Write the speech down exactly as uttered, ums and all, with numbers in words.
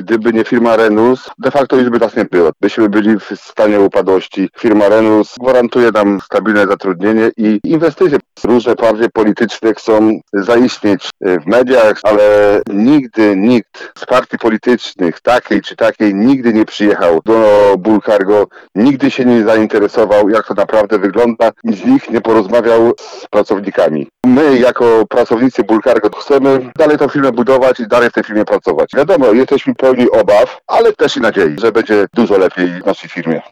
gdyby nie firma Renus, de facto już by nas nie było. Byśmy byli w stanie upadłości. Firma Renus gwarantuje nam stabilne zatrudnienie i inwestycje. Różne partie polityczne chcą zaistnieć w mediach, ale nigdy nikt z partii politycznych, takiej czy takiej, nigdy nie przyjechał do Bull Cargo, nigdy się nie zainteresował, jak to naprawdę wygląda i z nich nie porozmawiał z pracownikami. My, jako pracownicy Bull Cargo, chcemy dalej tę firmę budować i dalej w tej firmie pracować. Wiadomo, jesteśmy pełni obaw, ale też i nadziei, że będzie dużo lepiej w naszej firmie.